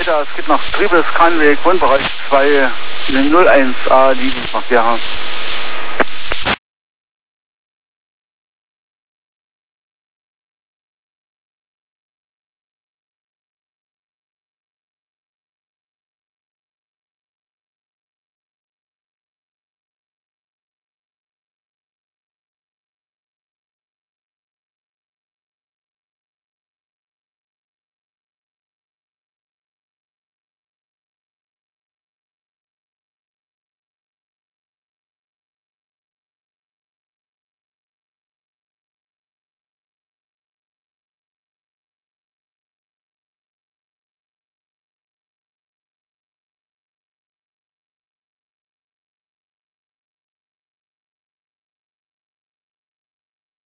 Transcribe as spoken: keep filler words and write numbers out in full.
weiter, es geht nach Triebes, Kahnweg, Wohnbereich zwei, null eins A liegen nach Gera.